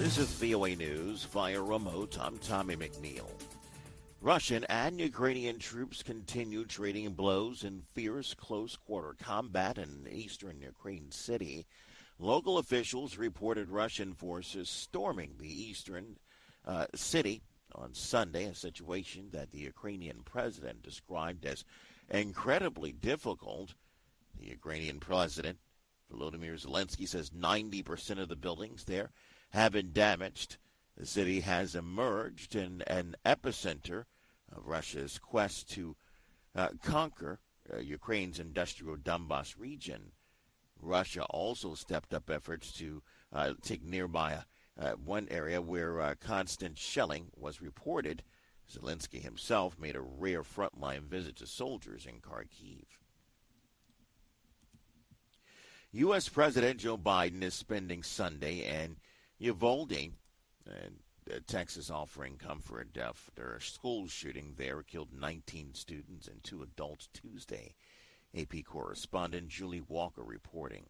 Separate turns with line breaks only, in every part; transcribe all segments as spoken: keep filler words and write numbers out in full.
This is V O A News via remote. I'm Tommy McNeil. Russian and Ukrainian troops continue trading blows in fierce close-quarter combat in eastern Ukraine city. Local officials reported Russian forces storming the eastern uh, city on Sunday, a situation that the Ukrainian president described as incredibly difficult. The Ukrainian president, Volodymyr Zelensky, says ninety percent of the buildings there have been damaged. The city has emerged in an epicenter of Russia's quest to uh, conquer uh, Ukraine's industrial Donbas region. Russia also stepped up efforts to uh, take nearby uh, one area where uh, constant shelling was reported. Zelensky himself made a rare frontline visit to soldiers in Kharkiv. U S. President Joe Biden is spending Sunday in Uvalde, and uh, Texas, offering comfort after a school shooting there killed nineteen students and two adults Tuesday. A P correspondent Julie Walker reporting.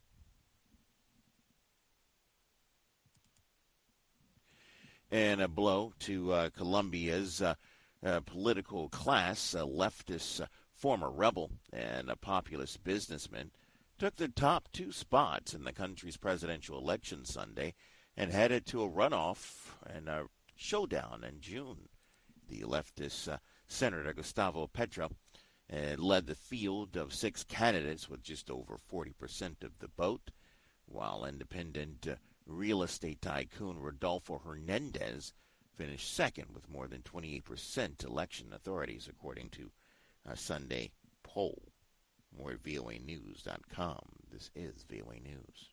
And a blow to uh, Colombia's uh, uh, political class, a leftist uh, former rebel and a populist businessman took the top two spots in the country's presidential election Sunday and headed to a runoff and a showdown in June. The leftist uh, Senator Gustavo Petro uh, led the field of six candidates with just over forty percent of the vote, while independent uh, real estate tycoon Rodolfo Hernandez finished second with more than twenty-eight percent election authorities, according to a Sunday poll. More at V O A news dot com. This is V O A News.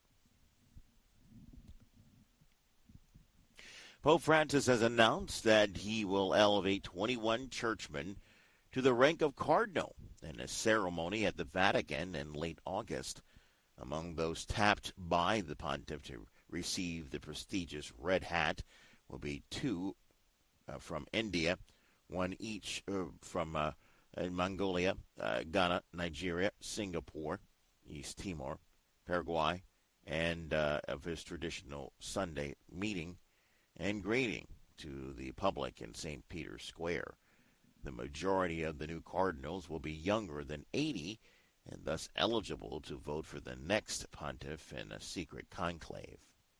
Pope Francis has announced that he will elevate twenty-one churchmen to the rank of cardinal in a ceremony at the Vatican in late August. Among those tapped by the pontiff to receive the prestigious red hat will be two uh, from India, one each uh, from uh, Mongolia, uh, Ghana, Nigeria, Singapore, East Timor, Paraguay, and uh, of his traditional Sunday meeting and greeting to the public in Saint Peter's Square. The majority of the new cardinals will be younger than eighty and thus eligible to vote for the next pontiff in a secret conclave.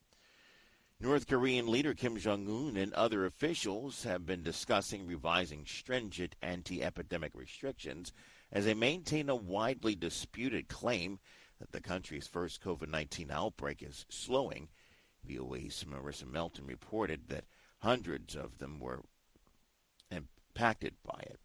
North Korean leader Kim Jong-un and other officials have been discussing revising stringent anti-epidemic restrictions as they maintain a widely disputed claim that the country's first COVID nineteen outbreak is slowing. V O A's Marissa Melton reported that hundreds of them were impacted by it.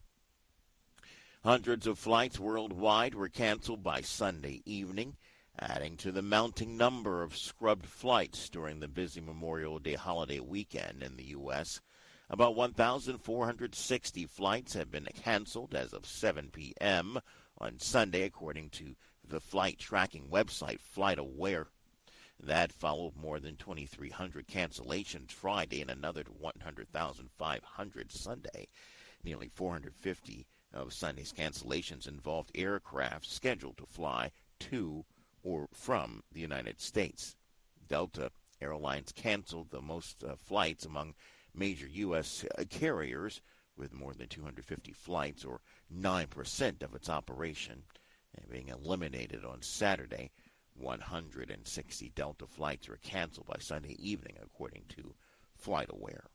Hundreds of flights worldwide were canceled by Sunday evening, adding to the mounting number of scrubbed flights during the busy Memorial Day holiday weekend in the U S. About one thousand four hundred sixty flights have been canceled as of seven p.m. on Sunday, according to the flight tracking website FlightAware. That followed more than twenty-three hundred cancellations Friday and another one hundred thousand five hundred Sunday. Nearly four hundred fifty of Sunday's cancellations involved aircraft scheduled to fly to or from the United States. Delta Airlines canceled the most uh, flights among major U S uh, carriers, with more than two hundred fifty flights, or nine percent of its operation, and being eliminated on Saturday. one hundred sixty Delta flights were canceled by Sunday evening, according to FlightAware.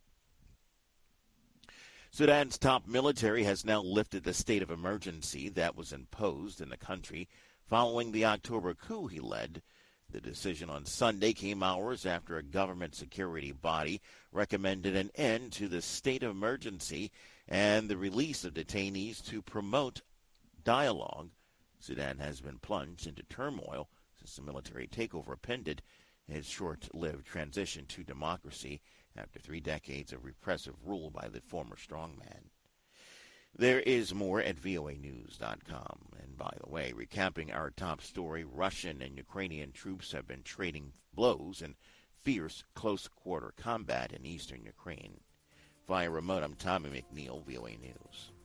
Sudan's top military has now lifted the state of emergency that was imposed in the country following the October coup he led. The decision on Sunday came hours after a government security body recommended an end to the state of emergency and the release of detainees to promote dialogue. Sudan has been plunged into turmoil since the military takeover appended its short-lived transition to democracy after three decades of repressive rule by the former strongman. There is more at V O A news dot com. And by the way, recapping our top story, Russian and Ukrainian troops have been trading blows in fierce close-quarter combat in eastern Ukraine. Via remote, I'm Tommy McNeil, V O A News.